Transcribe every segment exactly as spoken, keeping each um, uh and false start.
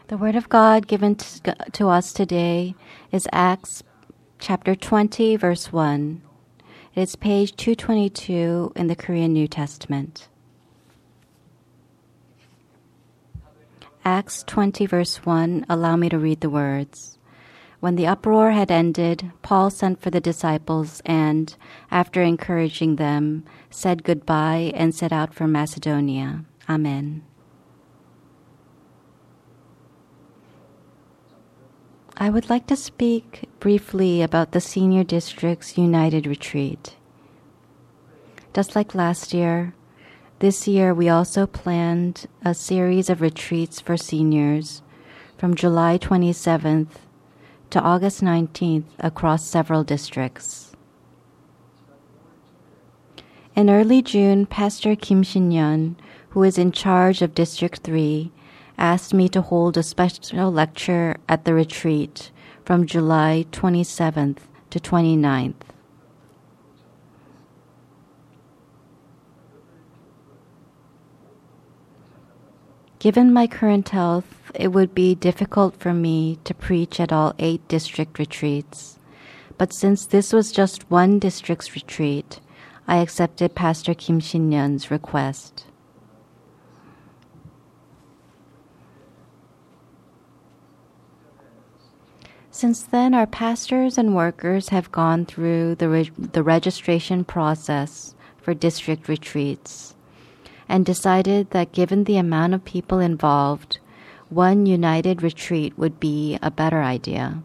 The Word of God given to, to us today is Acts chapter twenty, verse one. It is page two twenty-two in the Korean New Testament. Acts twenty, verse one, allow me to read the words. When the uproar had ended, Paul sent for the disciples and, after encouraging them, said goodbye and set out for Macedonia. Amen. I would like to speak briefly about the Senior District's United Retreat. Just like last year, this year we also planned a series of retreats for seniors from July twenty-seventh to August nineteenth across several districts. In early June, Pastor Kim Shin-yeon, who is in charge of District three, asked me to hold a special lecture at the retreat from July twenty-seventh to twenty-ninth. Given my current health, it would be difficult for me to preach at all eight district retreats. But since this was just one district's retreat, I accepted Pastor Kim Shin-yeon's request. Since then, our pastors and workers have gone through the, re- the registration process for district retreats and decided that given the amount of people involved, one united retreat would be a better idea.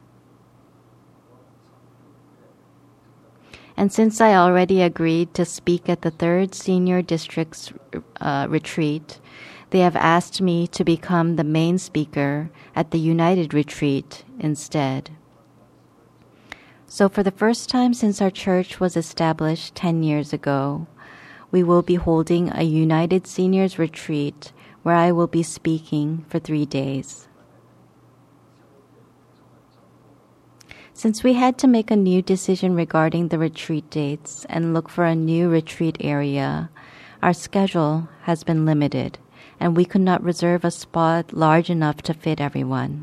And since I already agreed to speak at the third senior district's uh, retreat, they have asked me to become the main speaker at the United Retreat instead. So for the first time since our church was established ten years ago, we will be holding a United Seniors Retreat where I will be speaking for three days. Since we had to make a new decision regarding the retreat dates and look for a new retreat area, our schedule has been limited, and we could not reserve a spot large enough to fit everyone.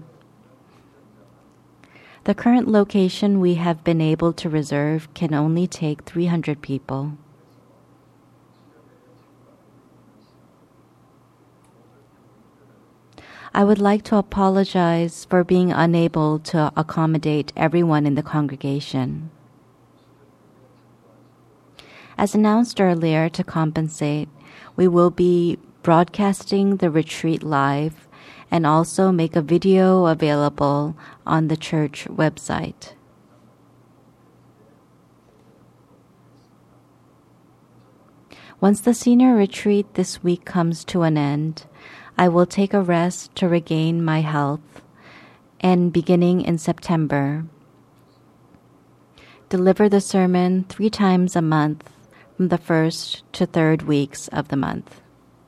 The current location we have been able to reserve can only take three hundred people. I would like to apologize for being unable to accommodate everyone in the congregation. As announced earlier, to compensate, we will be broadcasting the retreat live and also make a video available on the church website. Once the senior retreat this week comes to an end, I will take a rest to regain my health and beginning in September, deliver the sermon three times a month from the first to third weeks of the month.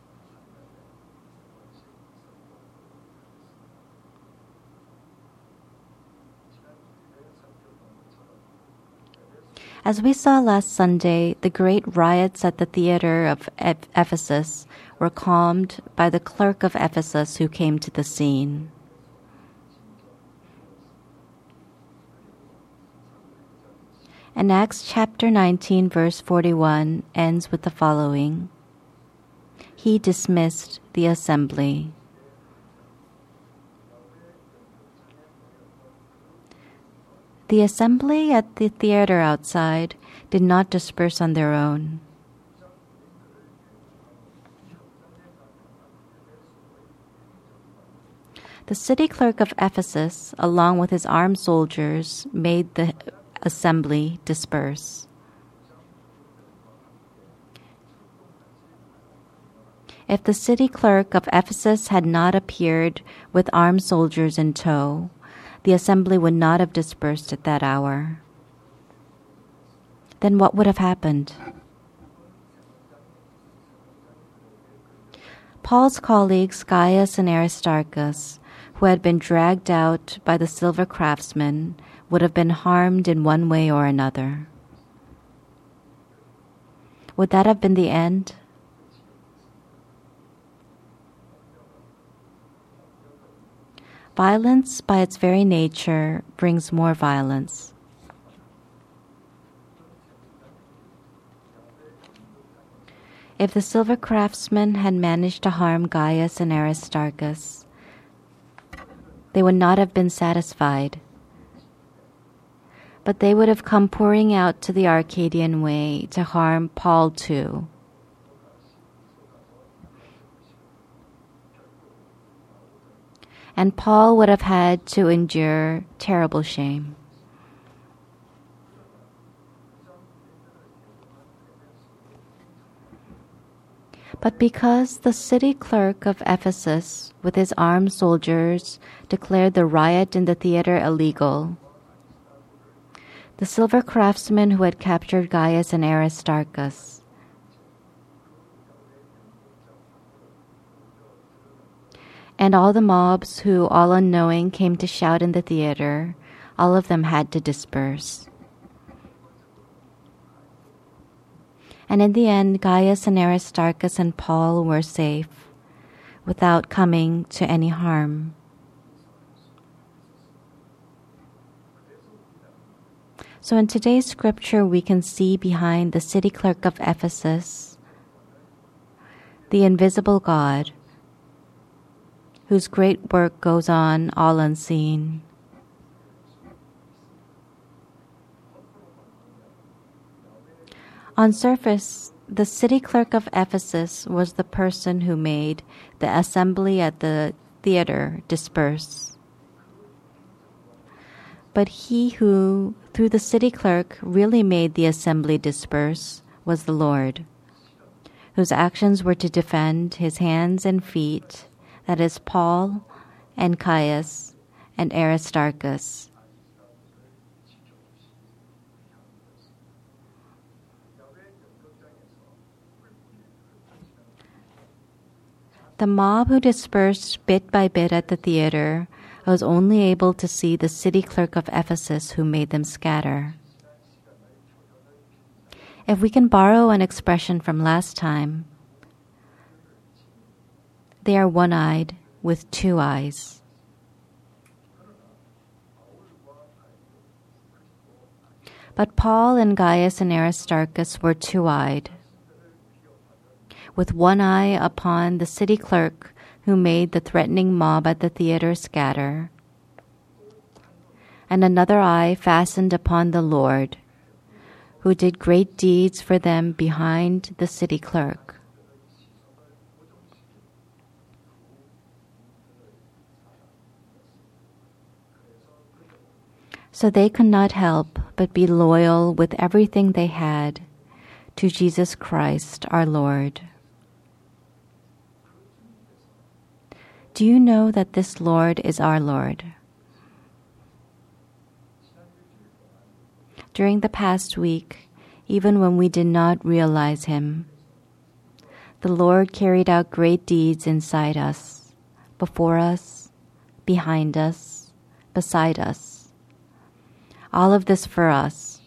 As we saw last Sunday, the great riots at the theater of Ephesus were calmed by the clerk of Ephesus who came to the scene. And Acts chapter nineteen, verse forty-one ends with the following. He dismissed the assembly. The assembly at the theater outside did not disperse on their own. The city clerk of Ephesus, along with his armed soldiers, made the assembly disperse. If the city clerk of Ephesus had not appeared with armed soldiers in tow, the assembly would not have dispersed at that hour. Then what would have happened? Paul's colleagues Gaius and Aristarchus, who had been dragged out by the silver craftsmen, would have been harmed in one way or another. Would that have been the end? Violence, by its very nature, brings more violence. If the silver craftsmen had managed to harm Gaius and Aristarchus, they would not have been satisfied, but they would have come pouring out to the Arcadian Way to harm Paul too. And Paul would have had to endure terrible shame. But because the city clerk of Ephesus, with his armed soldiers, declared the riot in the theater illegal, the silver craftsmen who had captured Gaius and Aristarchus and all the mobs who, all unknowing, came to shout in the theater, all of them had to disperse. And in the end, Gaius and Aristarchus and Paul were safe, without coming to any harm. So in today's scripture, we can see behind the city clerk of Ephesus the invisible God, whose great work goes on all unseen. On surface, the city clerk of Ephesus was the person who made the assembly at the theater disperse. But he who, through the city clerk, really made the assembly disperse was the Lord, whose actions were to defend his hands and feet, that is, Paul and Gaius and Aristarchus. The mob who dispersed bit by bit at the theater was only able to see the city clerk of Ephesus who made them scatter. If we can borrow an expression from last time, they are one-eyed with two eyes. But Paul and Gaius and Aristarchus were two-eyed, with one eye upon the city clerk who made the threatening mob at the theater scatter, and another eye fastened upon the Lord, who did great deeds for them behind the city clerk. So they could not help but be loyal with everything they had to Jesus Christ our Lord. Do you know that this Lord is our Lord? During the past week, even when we did not realize Him, the Lord carried out great deeds inside us, before us, behind us, beside us. All of this for us,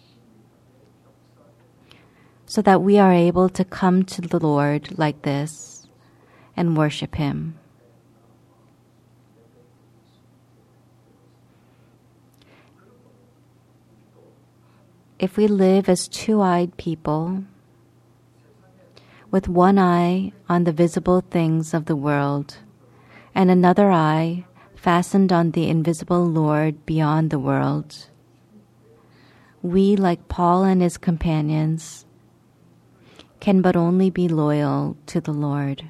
so that we are able to come to the Lord like this and worship Him. If we live as two-eyed people, with one eye on the visible things of the world, and another eye fastened on the invisible Lord beyond the world, we, like Paul and his companions, can but only be loyal to the Lord.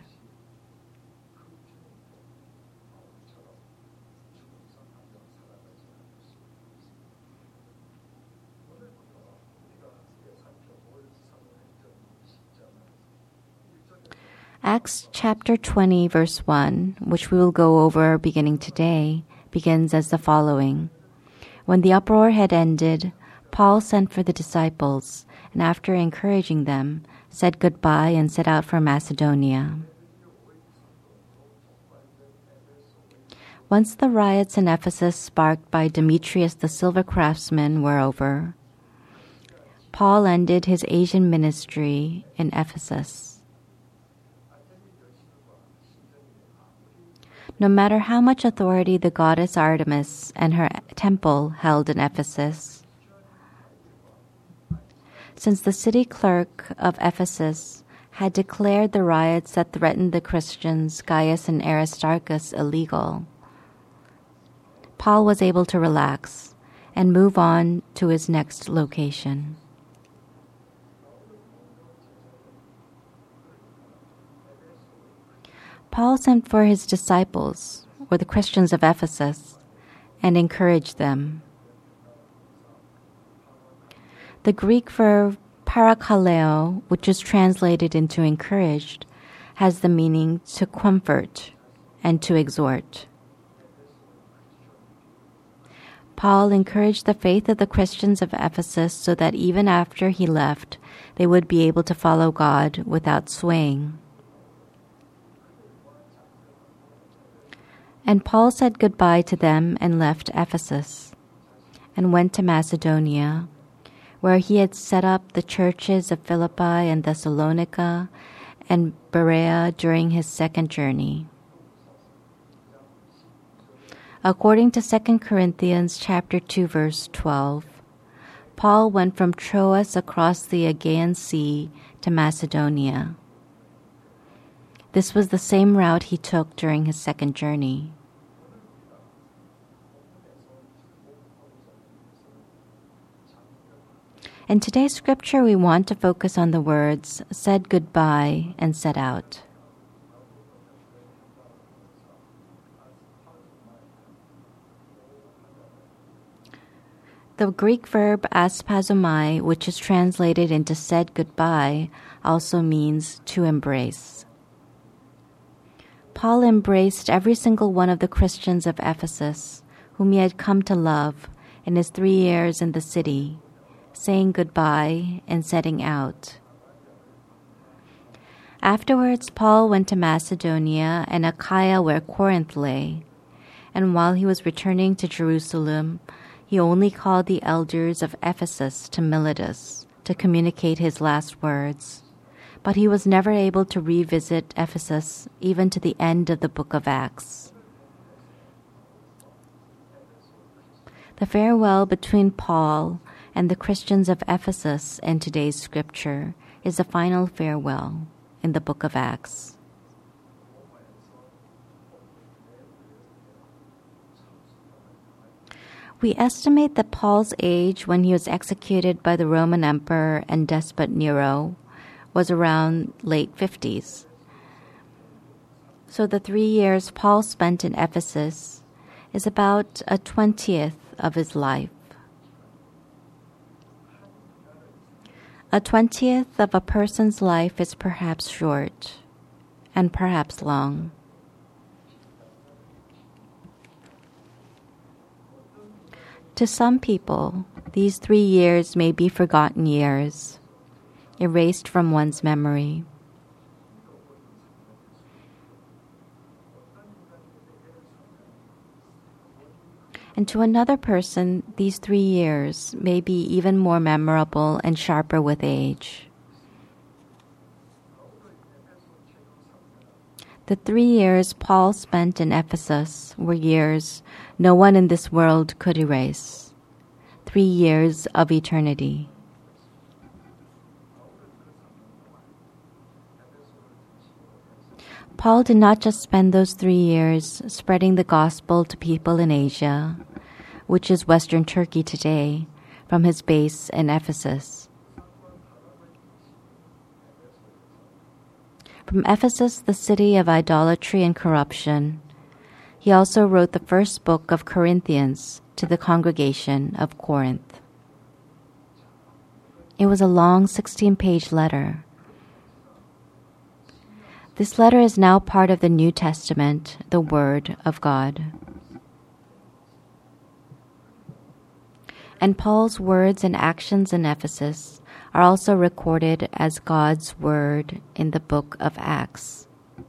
Acts chapter twenty, verse one, which we will go over beginning today, begins as the following. When the uproar had ended, Paul sent for the disciples, and after encouraging them, said goodbye and set out for Macedonia. Once the riots in Ephesus sparked by Demetrius the silver craftsman were over, Paul ended his Asian ministry in Ephesus. No matter how much authority the goddess Artemis and her temple held in Ephesus, since the city clerk of Ephesus had declared the riots that threatened the Christians, Gaius and Aristarchus, illegal, Paul was able to relax and move on to his next location. Paul sent for his disciples, or the Christians of Ephesus, and encouraged them. The Greek verb parakaleo, which is translated into encouraged, has the meaning to comfort and to exhort. Paul encouraged the faith of the Christians of Ephesus so that even after he left, they would be able to follow God without swaying. And Paul said goodbye to them and left Ephesus, and went to Macedonia, where he had set up the churches of Philippi and Thessalonica and Berea during his second journey. According to Second Corinthians chapter two, verse twelve, Paul went from Troas across the Aegean Sea to Macedonia. This was the same route he took during his second journey. In today's scripture, we want to focus on the words, said goodbye and set out. The Greek verb aspazomai, which is translated into said goodbye, also means to embrace. Paul embraced every single one of the Christians of Ephesus, whom he had come to love in his three years in the city, saying goodbye and setting out. Afterwards, Paul went to Macedonia and Achaia, where Corinth lay, and while he was returning to Jerusalem, he only called the elders of Ephesus to Miletus to communicate his last words. But he was never able to revisit Ephesus even to the end of the book of Acts. The farewell between Paul and the Christians of Ephesus in today's scripture is the final farewell in the book of Acts. We estimate that Paul's age when he was executed by the Roman Emperor and despot Nero was around late fifties. So the three years Paul spent in Ephesus is about a twentieth of his life. A twentieth of a person's life is perhaps short and perhaps long. To some people, these three years may be forgotten years, erased from one's memory. And to another person, these three years may be even more memorable and sharper with age. The three years Paul spent in Ephesus were years no one in this world could erase. Three years of eternity. Paul did not just spend those three years spreading the gospel to people in Asia, which is Western Turkey today, from his base in Ephesus. From Ephesus, the city of idolatry and corruption, he also wrote the first book of Corinthians to the congregation of Corinth. It was a long sixteen-page letter. This letter is now part of the New Testament, the Word of God. And Paul's words and actions in Ephesus are also recorded as God's Word in the book of Acts.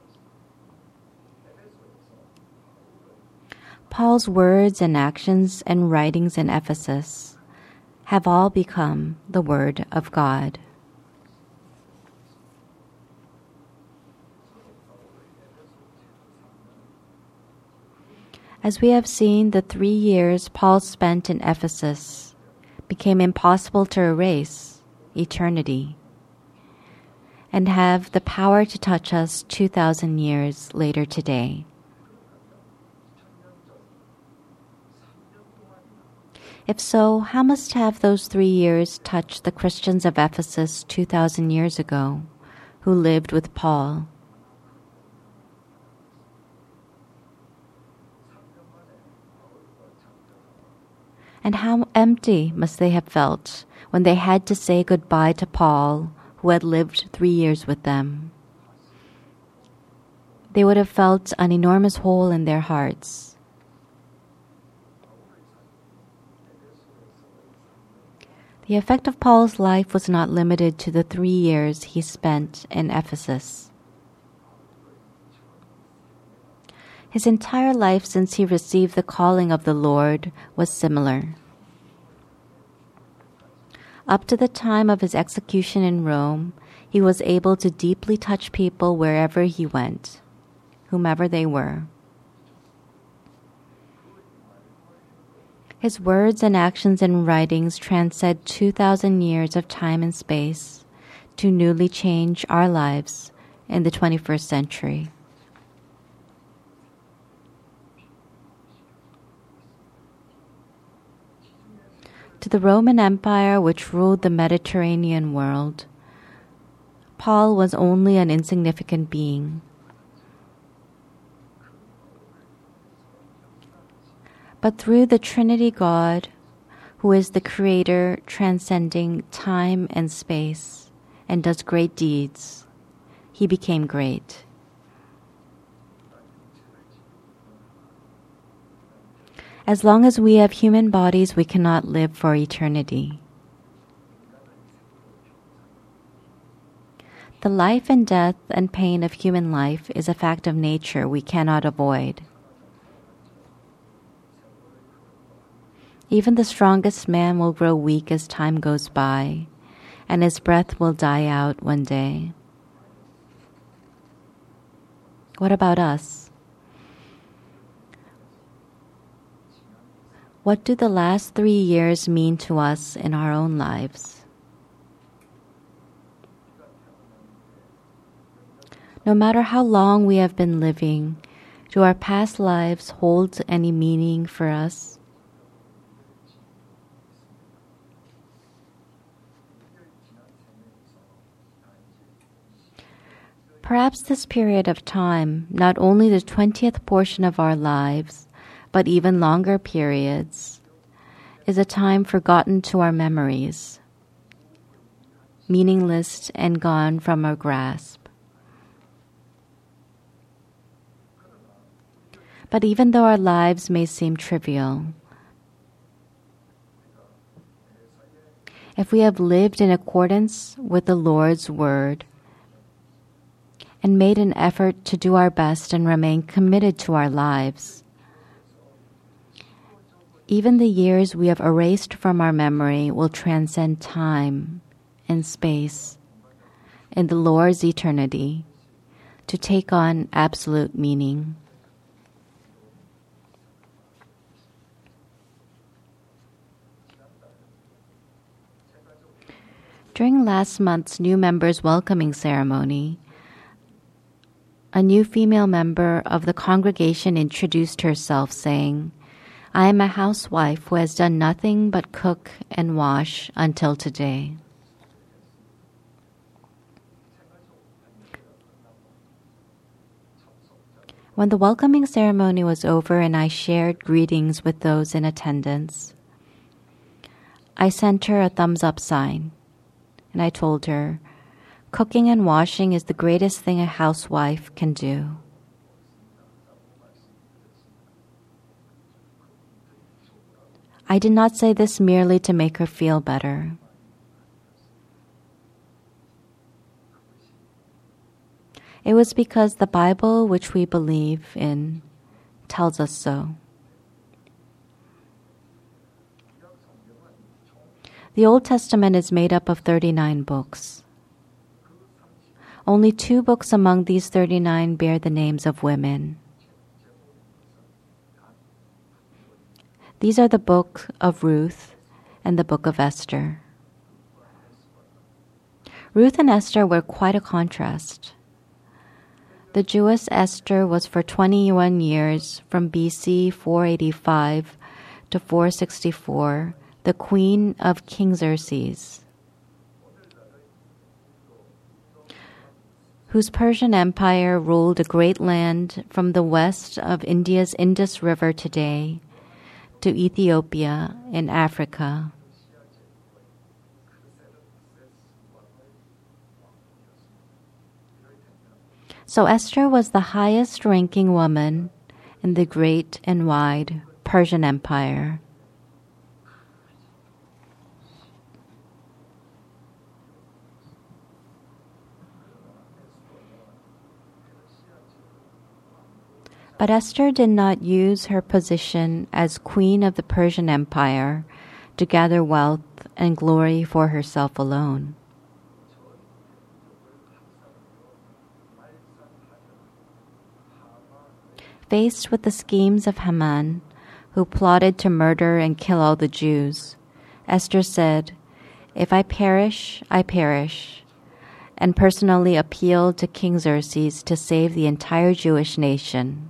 Paul's words and actions and writings in Ephesus have all become the Word of God. As we have seen, the three years Paul spent in Ephesus became impossible to erase eternity and have the power to touch us two thousand years later today. If so, how must have those three years touched the Christians of Ephesus two thousand years ago who lived with Paul? And how empty must they have felt when they had to say goodbye to Paul, who had lived three years with them. They would have felt an enormous hole in their hearts. The effect of Paul's life was not limited to the three years he spent in Ephesus. His entire life since he received the calling of the Lord was similar. Up to the time of his execution in Rome, he was able to deeply touch people wherever he went, whomever they were. His words and actions and writings transcend two thousand years of time and space to newly change our lives in the twenty-first century. To the Roman Empire, which ruled the Mediterranean world, Paul was only an insignificant being. But through the Trinity God, who is the Creator transcending time and space and does great deeds, he became great. As long as we have human bodies, we cannot live for eternity. The life and death and pain of human life is a fact of nature we cannot avoid. Even the strongest man will grow weak as time goes by, and his breath will die out one day. What about us? What do the last three years mean to us in our own lives? No matter how long we have been living, do our past lives hold any meaning for us? Perhaps this period of time, not only the twentieth portion of our lives, but even longer periods, is a time forgotten to our memories, meaningless and gone from our grasp. But even though our lives may seem trivial, if we have lived in accordance with the Lord's word and made an effort to do our best and remain committed to our lives, even the years we have erased from our memory will transcend time and space in the Lord's eternity to take on absolute meaning. During last month's new members welcoming ceremony, a new female member of the congregation introduced herself saying, "I am a housewife who has done nothing but cook and wash until today." When the welcoming ceremony was over and I shared greetings with those in attendance, I sent her a thumbs up sign, and I told her, "Cooking and washing is the greatest thing a housewife can do." I did not say this merely to make her feel better. It was because the Bible, which we believe in, tells us so. The Old Testament is made up of thirty-nine books. Only two books among these thirty-nine bear the names of women. These are the book of Ruth and the book of Esther. Ruth and Esther were quite a contrast. The Jewess Esther was for twenty-one years, from B C four eighty-five to four sixty-four, the queen of King Xerxes, whose Persian Empire ruled a great land from the west of India's Indus River today to Ethiopia in Africa. So Esther was the highest ranking woman in the great and wide Persian Empire. But Esther did not use her position as queen of the Persian Empire to gather wealth and glory for herself alone. Faced with the schemes of Haman, who plotted to murder and kill all the Jews, Esther said, "If I perish, I perish," and personally appealed to King Xerxes to save the entire Jewish nation.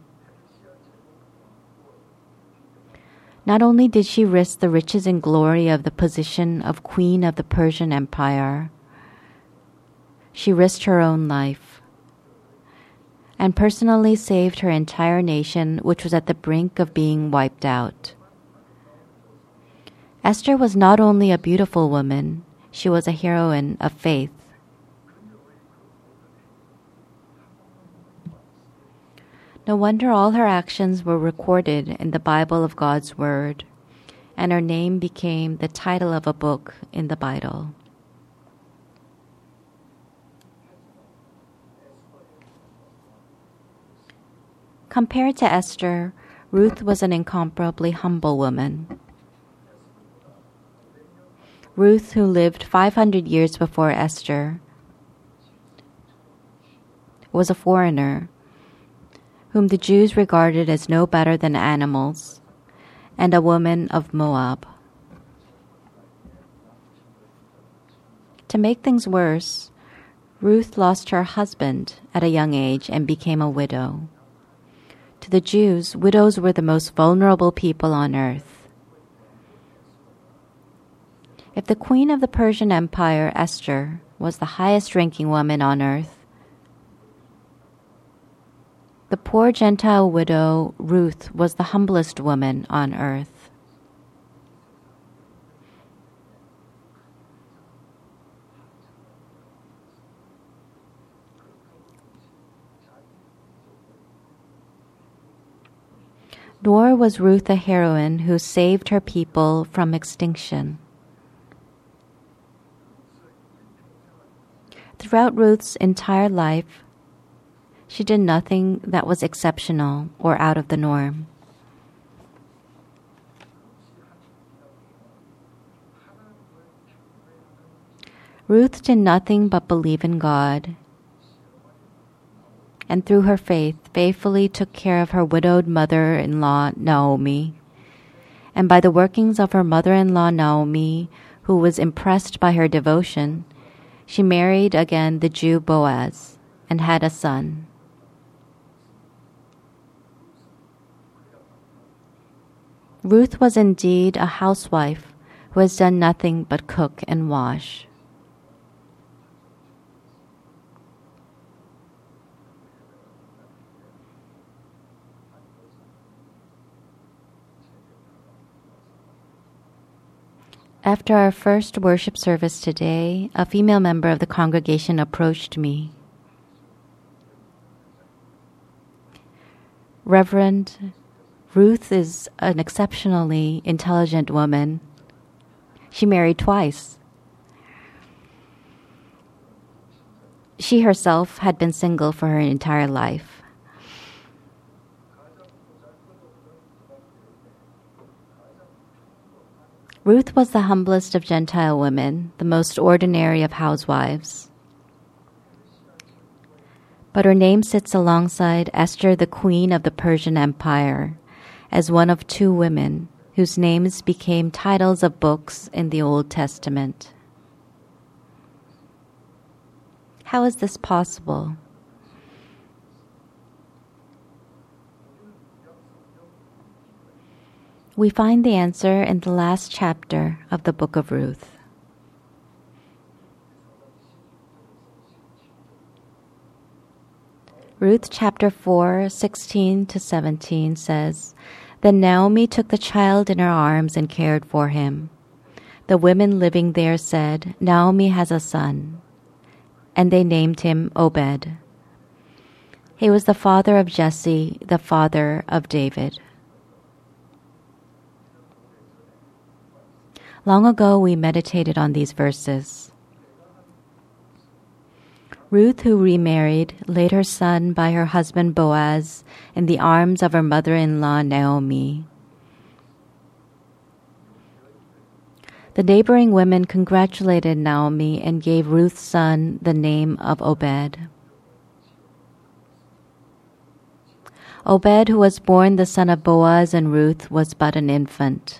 Not only did she risk the riches and glory of the position of Queen of the Persian Empire, she risked her own life and personally saved her entire nation, which was at the brink of being wiped out. Esther was not only a beautiful woman, she was a heroine of faith. No wonder all her actions were recorded in the Bible of God's Word, and her name became the title of a book in the Bible. Compared to Esther, Ruth was an incomparably humble woman. Ruth, who lived five hundred years before Esther, was a foreigner whom the Jews regarded as no better than animals, and a woman of Moab. To make things worse, Ruth lost her husband at a young age and became a widow. To the Jews, widows were the most vulnerable people on earth. If the queen of the Persian Empire, Esther, was the highest-ranking woman on earth, the poor Gentile widow, Ruth, was the humblest woman on earth. Nor was Ruth a heroine who saved her people from extinction. Throughout Ruth's entire life, she did nothing that was exceptional or out of the norm. Ruth did nothing but believe in God, and through her faith, faithfully took care of her widowed mother-in-law, Naomi. And by the workings of her mother-in-law, Naomi, who was impressed by her devotion, she married again the Jew Boaz and had a son. Ruth was indeed a housewife who has done nothing but cook and wash. After our first worship service today, a female member of the congregation approached me. "Reverend, Ruth is an exceptionally intelligent woman. She married twice. She herself had been single for her entire life. Ruth was the humblest of Gentile women, the most ordinary of housewives. But her name sits alongside Esther, the queen of the Persian Empire, as one of two women whose names became titles of books in the Old Testament. How is this possible? We find the answer in the last chapter of the book of Ruth. Ruth chapter four, sixteen to seventeen says, Then Naomi took the child in her arms and cared for him. The women living there said, Naomi has a son. And they named him Obed. He was the father of Jesse, the father of David. Long ago we meditated on these verses. Ruth, who remarried, laid her son by her husband Boaz in the arms of her mother-in-law Naomi. The neighboring women congratulated Naomi and gave Ruth's son the name of Obed. Obed, who was born the son of Boaz and Ruth, was but an infant.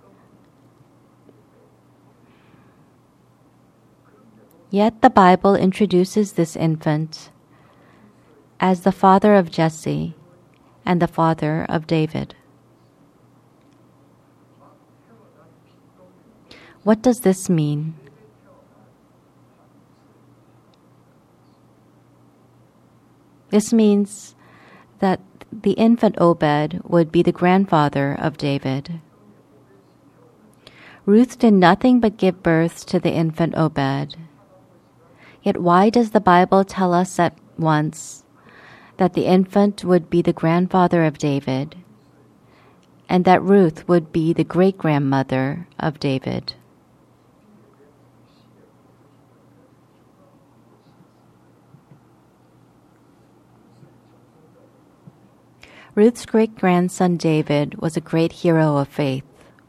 Yet the Bible introduces this infant as the father of Jesse and the father of David. What does this mean? This means that the infant Obed would be the grandfather of David. Ruth did nothing but give birth to the infant Obed. Yet why does the Bible tell us at once that the infant would be the grandfather of David and that Ruth would be the great-grandmother of David? Ruth's great-grandson David was a great hero of faith,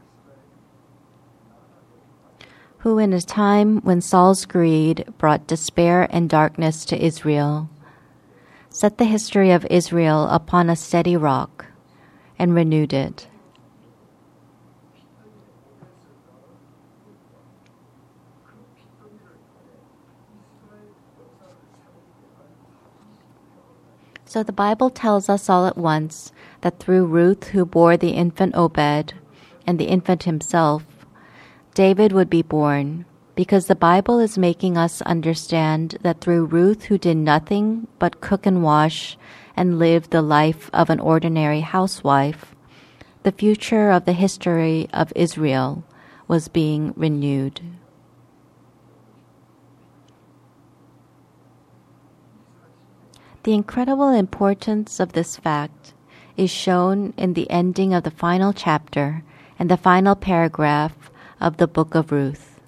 who in a time when Saul's greed brought despair and darkness to Israel, set the history of Israel upon a steady rock and renewed it. So the Bible tells us all at once that through Ruth, who bore the infant Obed and the infant himself, David would be born, because the Bible is making us understand that through Ruth, who did nothing but cook and wash and live the life of an ordinary housewife, the future of the history of Israel was being renewed. The incredible importance of this fact is shown in the ending of the final chapter and the final paragraph of the book of Ruth.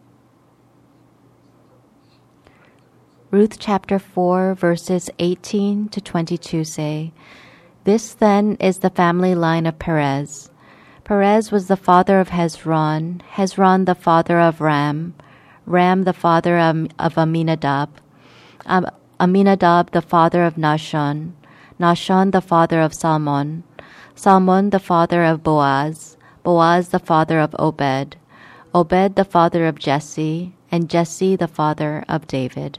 Ruth chapter four, verses eighteen to twenty-two say, This then is the family line of Perez. Perez was the father of Hezron, Hezron the father of Ram, Ram the father of, of Aminadab, um, Aminadab the father of Nahshon, Nahshon the father of Salmon, Salmon the father of Boaz, Boaz the father of Obed, Obed the father of Jesse, and Jesse the father of David.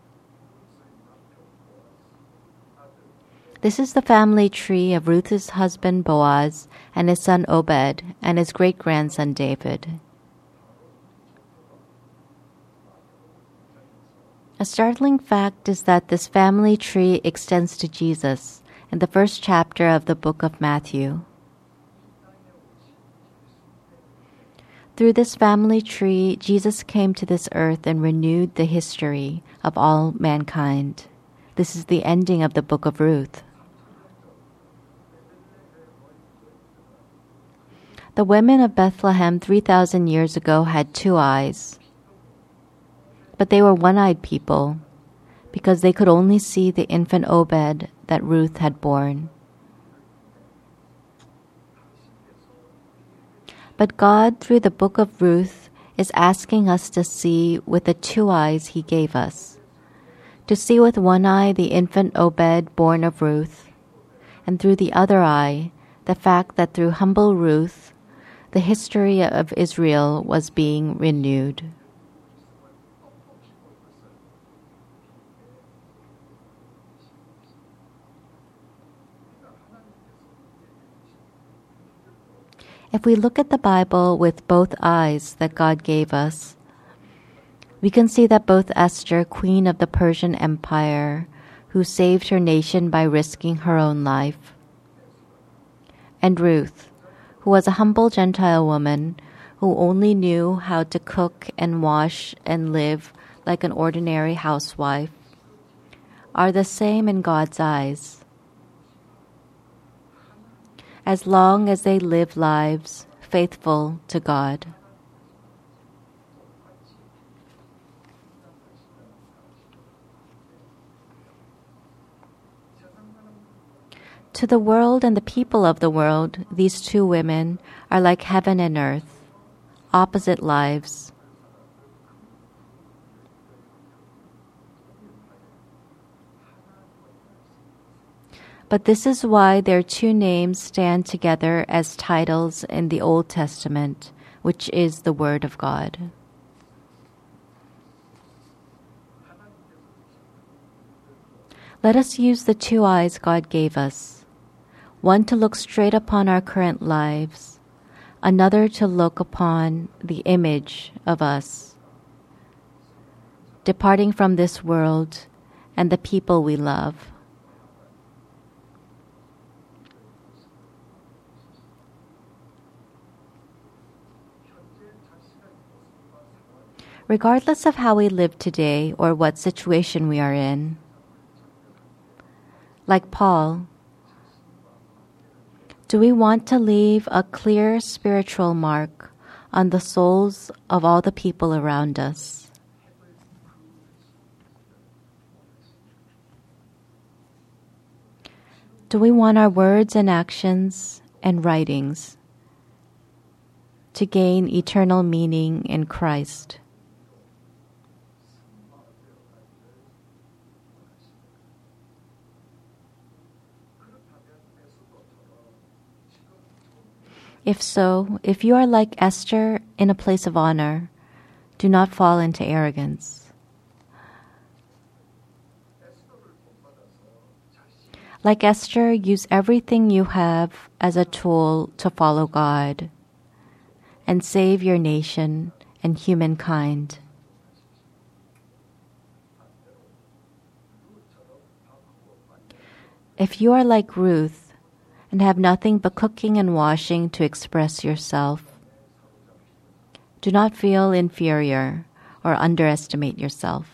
This is the family tree of Ruth's husband Boaz and his son Obed and his great-grandson David. A startling fact is that this family tree extends to Jesus in the first chapter of the book of Matthew. Through this family tree, Jesus came to this earth and renewed the history of all mankind. This is the ending of the book of Ruth. The women of Bethlehem three thousand years ago had two eyes, but they were one-eyed people because they could only see the infant Obed that Ruth had borne. But God, through the book of Ruth, is asking us to see with the two eyes He gave us, to see with one eye the infant Obed born of Ruth, and through the other eye, the fact that through humble Ruth, the history of Israel was being renewed. If we look at the Bible with both eyes that God gave us, we can see that both Esther, queen of the Persian Empire, who saved her nation by risking her own life, and Ruth, who was a humble Gentile woman who only knew how to cook and wash and live like an ordinary housewife, are the same in God's eyes. As long as they live lives faithful to God. To the world and the people of the world, these two women are like heaven and earth, opposite lives. But this is why their two names stand together as titles in the Old Testament, which is the Word of God. Let us use the two eyes God gave us, one to look straight upon our current lives, another to look upon the image of us, departing from this world and the people we love. Regardless of how we live today or what situation we are in, like Paul, do we want to leave a clear spiritual mark on the souls of all the people around us? Do we want our words and actions and writings to gain eternal meaning in Christ? If so, if you are like Esther in a place of honor, do not fall into arrogance. Like Esther, use everything you have as a tool to follow God and save your nation and humankind. If you are like Ruth, and have nothing but cooking and washing to express yourself, do not feel inferior or underestimate yourself.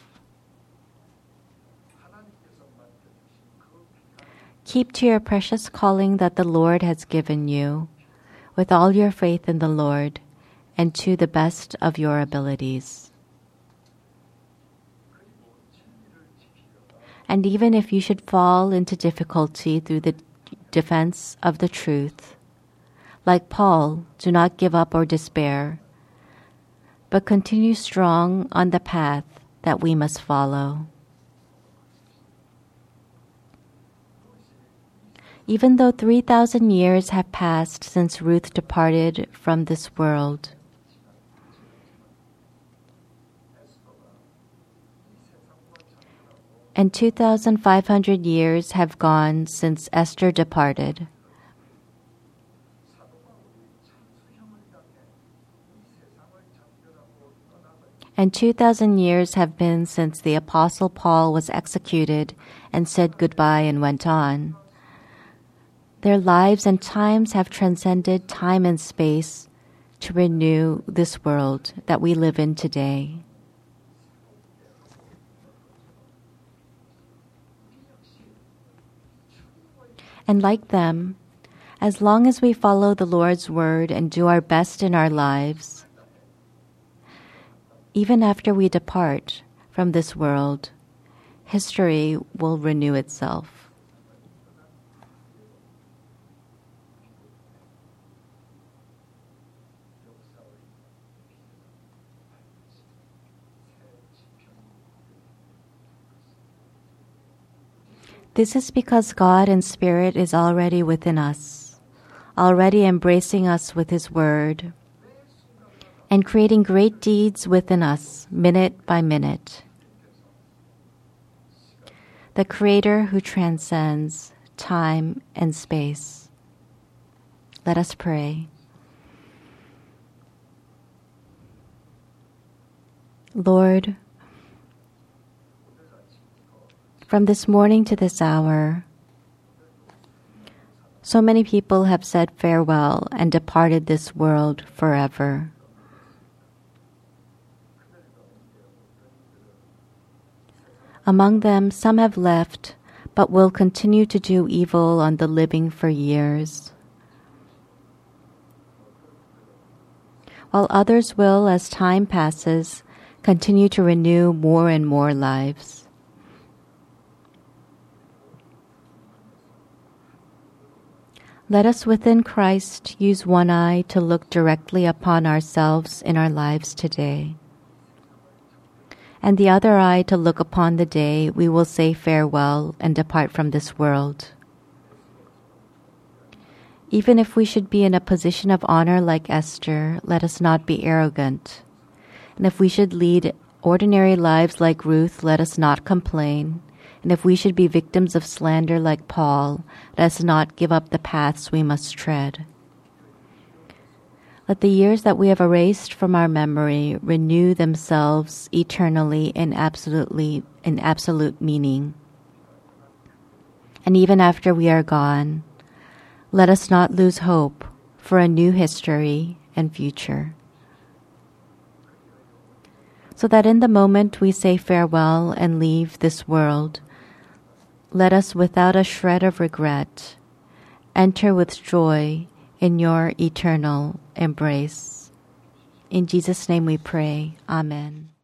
Keep to your precious calling that the Lord has given you, with all your faith in the Lord, and to the best of your abilities. And even if you should fall into difficulty through the defense of the truth, like Paul, do not give up or despair, but continue strong on the path that we must follow. Even though three thousand years have passed since Ruth departed from this world, and two thousand five hundred years have gone since Esther departed, and two thousand years have been since the Apostle Paul was executed and said goodbye and went on. Their lives and times have transcended time and space to renew this world that we live in today. And like them, as long as we follow the Lord's word and do our best in our lives, even after we depart from this world, history will renew itself. This is because God in Spirit is already within us, already embracing us with His Word, and creating great deeds within us, minute by minute. The Creator who transcends time and space. Let us pray. Lord, from this morning to this hour, so many people have said farewell and departed this world forever. Among them, some have left, but will continue to do evil on the living for years, while others will, as time passes, continue to renew more and more lives. Let us within Christ use one eye to look directly upon ourselves in our lives today, and the other eye to look upon the day we will say farewell and depart from this world. Even if we should be in a position of honor like Esther, let us not be arrogant. And if we should lead ordinary lives like Ruth, let us not complain. And if we should be victims of slander like Paul, let us not give up the paths we must tread. Let the years that we have erased from our memory renew themselves eternally in absolutely in absolute meaning. And even after we are gone, let us not lose hope for a new history and future. So that in the moment we say farewell and leave this world, let us without a shred of regret enter with joy in your eternal embrace. In Jesus' name we pray. Amen.